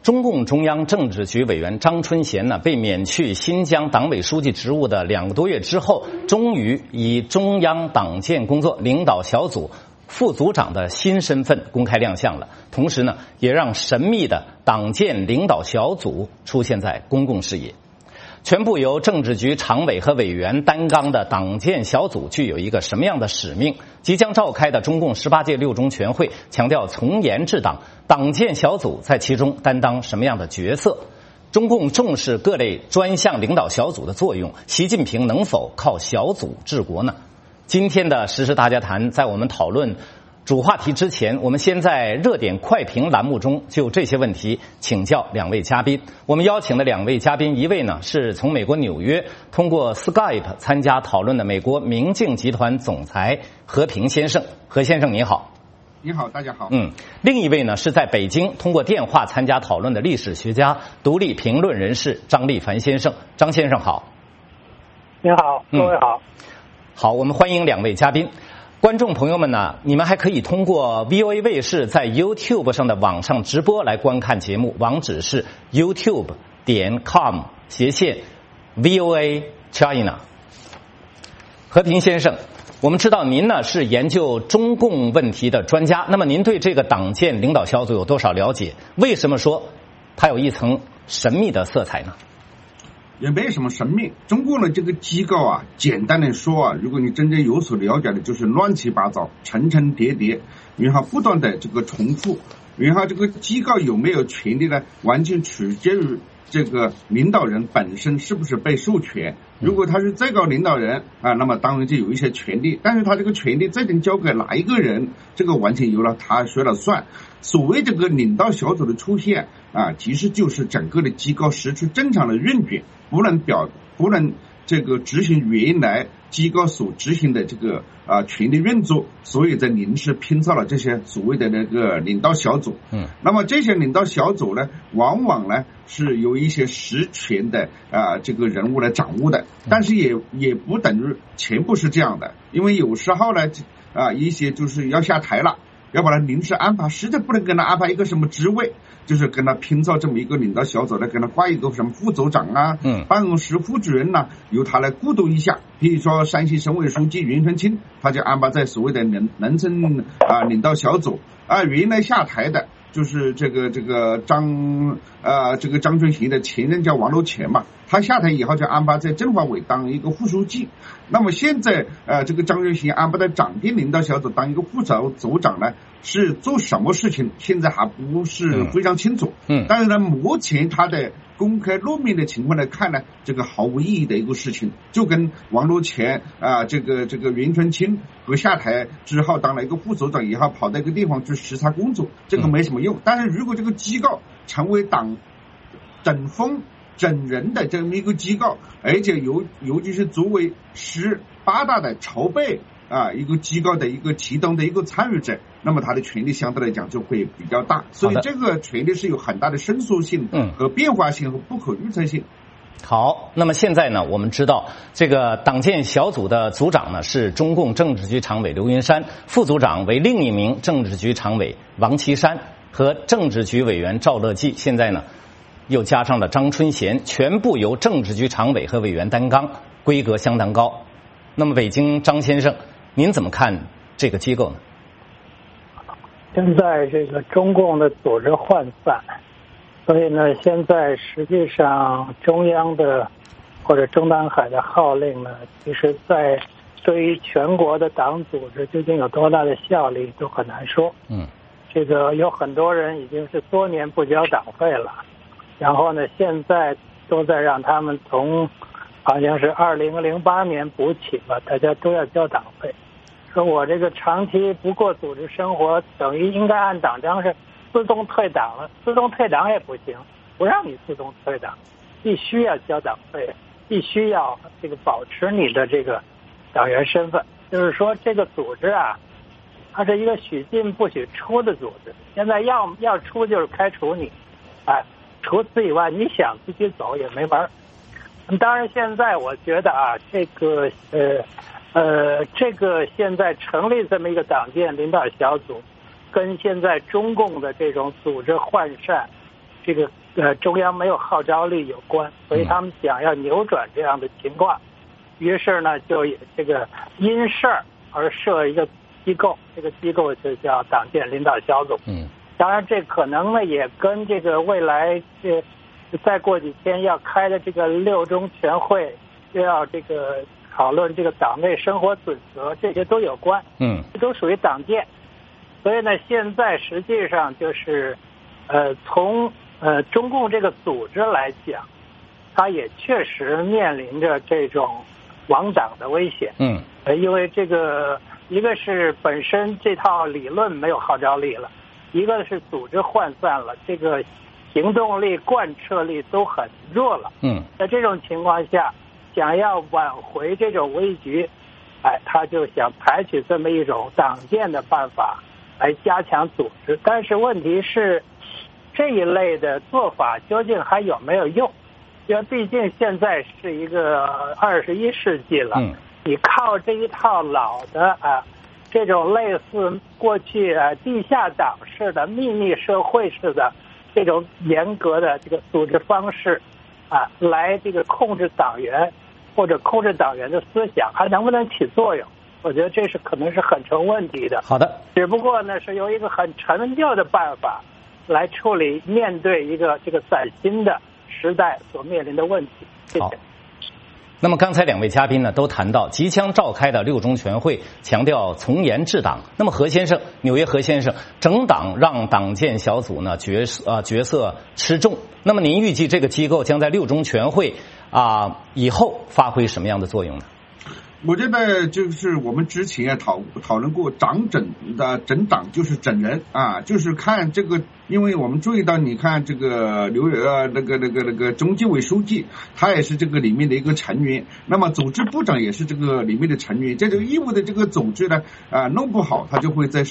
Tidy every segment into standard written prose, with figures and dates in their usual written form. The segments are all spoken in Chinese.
中共中央政治局委员张春贤呢，被免去新疆党委书记职务的2个多月之后，终于以中央党建工作领导小组副组长的新身份公开亮相了。同时呢，也让神秘的党建领导小组出现在公共视野。全部由政治局常委和委员担纲的党建小组具有一个什么样的使命？即将召开的中共18届六中全会强调从严治党，党建小组在其中担当什么样的角色？中共重视各类专项领导小组的作用，习近平能否靠小组治国呢？今天的时事大家谈，在我们讨论主话题之前，我们先在热点快评栏目中就这些问题请教2位嘉宾。我们邀请的2位嘉宾，一位呢是从美国纽约通过 Skype 参加讨论的美国明镜集团总裁何平先生。何先生你好。 你好，大家好。 另一位呢是在北京通过电话参加讨论的历史学家、独立评论人士张立凡先生。张先生好。 你好，各位好。 好，我们欢迎2位嘉宾。观众朋友们呢，你们还可以通过 VOA 卫视在 YouTube 上的网上直播来观看节目，网址是 youtube.com/VOA China。和平先生，我们知道您呢是研究中共问题的专家，那么您对这个党建领导小组有多少了解？为什么说它有一层神秘的色彩呢？ 也没什么神秘，中共的这个机构啊，简单的说啊，如果你真正有所了解的，就是乱七八糟、层层叠叠，然后不断的这个重复，然后这个机构有没有权利呢？完全取决于这个领导人本身是不是被授权。如果他是最高领导人啊，那么当然就有一些权利，但是他这个权利最终交给哪一个人，这个完全由了他说了算。所谓这个领导小组的出现啊，其实就是整个的机构失去正常的运转，不能这个执行原来机构所执行的这个权力运作，所以在临时拼凑了这些所谓的那个领导小组。那么这些领导小组呢，往往呢是由一些实权的这个人物来掌握的，但是也不等于全部是这样的，因为有时候呢一些就是要下台了，要把他临时安排，实在不能跟他安排一个什么职位，就是跟他拼凑这么一个领导小组来跟他挂一个什么副组长啊，办公室副主任呐，由他来过渡一下。比如说山西省委书记袁春清，他就安排在所谓的农村领导小组啊，原来下台的就是这个张春贤的前任叫王禄乾嘛，他下台以后就安排在政法委当一个副书记。那么现在这个张春贤安排在党建领导小组当一个副组长呢，是做什么事情现在还不是非常清楚。但是呢，目前他的公开露面的情况来看呢，这个毫无意义的一个事情，就跟王禄乾这个袁春清和下台之后当了一个副组长以后跑到一个地方去视察工作，这个没什么用。但是如果这个机构成为党整风整人的这么一个机构，而且尤其是作为18大的筹备一个机构的一个启动的一个参与者，那么他的权力相对来讲就会比较大，所以这个权力是有很大的伸缩性和变化性和不可预测性。 好，那么现在呢，我们知道这个党建小组的组长呢是中共政治局常委刘云山，副组长为另一名政治局常委王岐山和政治局委员赵乐际，现在呢又加上了张春贤，全部由政治局常委和委员担纲，规格相当高。那么北京张先生，您怎么看这个机构呢？ 现在这个中共的组织涣散，所以呢，现在实际上中央的或者中南海的号令呢，其实在对于全国的党组织究竟有多大的效力都很难说。这个有很多人已经是多年不交党费了，然后呢，现在都在让他们从好像是2008年补起吧，大家都要交党费。说我这个长期不过组织生活，等于应该按党章是自动退党了，自动退党也不行，不让你自动退党，必须要交党费，必须要这个保持你的这个党员身份。就是说这个组织啊，它是一个许进不许出的组织，现在要出就是开除你，除此以外你想自己走也没门。当然现在我觉得这个现在成立这么一个党建领导小组，跟现在中共的这种组织涣散， 这个中央没有号召力有关，所以他们想要扭转这样的情况，于是呢就这个因事儿而设一个机构，这个机构就叫党建领导小组。当然这可能呢也跟这个未来再过几天要开的这个6中全会又要这个讨论这个党内生活准则，这些都有关。这都属于党建。所以呢，现在实际上就是从中共这个组织来讲，它也确实面临着这种亡党的危险。因为这个一个是本身这套理论没有号召力了，一个是组织涣散了，这个行动力、贯彻力都很弱了。在这种情况下，想要挽回这种危局，他就想采取这么一种党建的办法来加强组织。但是问题是，这一类的做法究竟还有没有用？因为毕竟现在是一个21世纪了，你靠这一套老的这种类似过去地下党式的秘密社会式的这种严格的这个组织方式来这个控制党员或者控制党员的思想，还能不能起作用？我觉得这是可能是很成问题的。 好的， 只不过呢是由一个很陈旧的办法来处理面对一个这个崭新的时代所面临的问题。谢谢。 那么刚才2位嘉宾呢都谈到即将召开的6中全会强调从严治党。那么纽约何先生，整党让党建小组呢角色吃重。那么您预计这个机构将在6中全会以后发挥什么样的作用呢？ 我觉得就是我们之前也讨论过，整党就是整人就是看这个，因为我们注意到，你看这个那个中纪委书记，他也是这个里面的一个成员，那么组织部长也是这个里面的成员，这就意味着这个组织呢弄不好，他就会在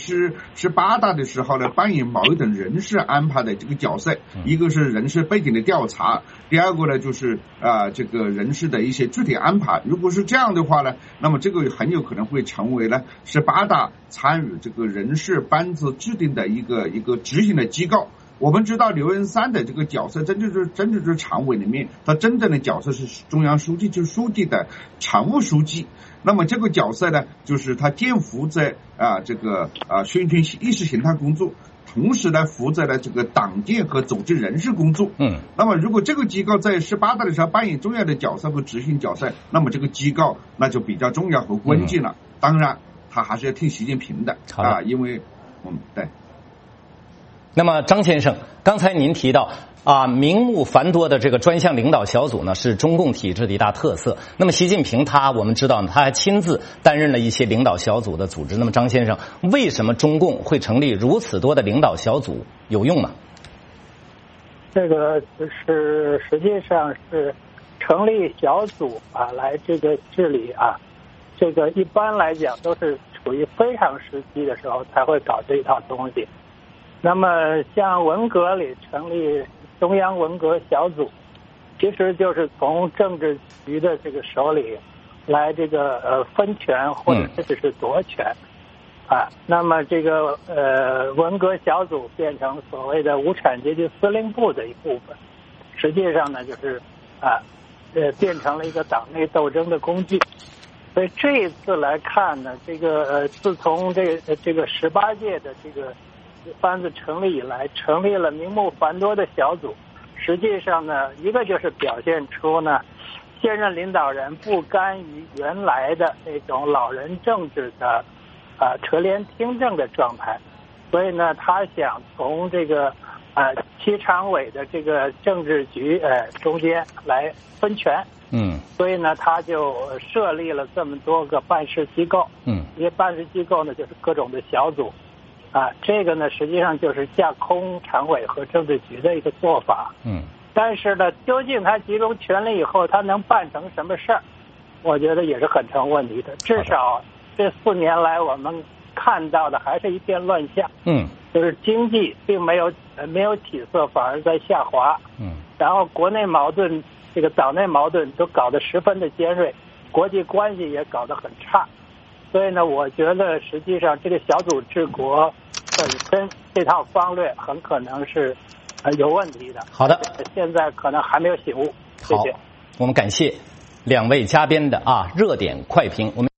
18大的时候呢扮演某一种人事安排的这个角色，一个是人事背景的调查，第二个呢就是这个人事的一些具体安排。如果是这样的话呢，那么这个很有可能会成为呢18大参与这个人事班子制定的一个执行的机构。我们知道刘文三的这个角色，真正是常委里面，他真正的角色是中央书记，就是书记的常务书记。那么这个角色呢，就是他肩负在这个宣传意识形态工作，同时呢负责了这个党建和组织人事工作。那么如果这个机构在18大的时候扮演重要的角色和执行角色，那么这个机构那就比较重要和关键了。当然他还是要听习近平的因为对。 那么张先生，刚才您提到名目繁多的这个专项领导小组呢，是中共体制的一大特色。那么习近平我们知道他还亲自担任了一些领导小组的组织。那么张先生，为什么中共会成立如此多的领导小组？有用吗？ 这个就是实际上是成立小组来这个治理这个一般来讲都是处于非常时期的时候才会搞这一套东西。那么像文革里成立中央文革小组，其实就是从政治局的这个手里来这个分权或者甚至是夺权那么这个文革小组变成所谓的无产阶级司令部的一部分，实际上呢就是变成了一个党内斗争的工具。所以这一次来看呢，这个自从这个18届的这个班子成立以来，成立了名目繁多的小组，实际上呢，一个就是表现出呢，现任领导人不甘于原来的那种老人政治的垂帘听政的状态，所以呢，他想从这个七常委的这个政治局中间来分权。所以呢，他就设立了这么多个办事机构。这些办事机构呢，就是各种的小组。这个呢，实际上就是架空常委和政治局的一个做法。但是呢，究竟他集中权力以后，他能办成什么事儿？我觉得也是很成问题的。至少这4年来，我们看到的还是一片乱象。就是经济并没有起色，反而在下滑。然后国内矛盾，这个党内矛盾都搞得十分的尖锐，国际关系也搞得很差。所以呢，我觉得实际上这个小组治国本身这套方略很可能是有问题的。 好的， 现在可能还没有醒悟。谢谢。 好，我们感谢2位嘉宾的热点快评。我们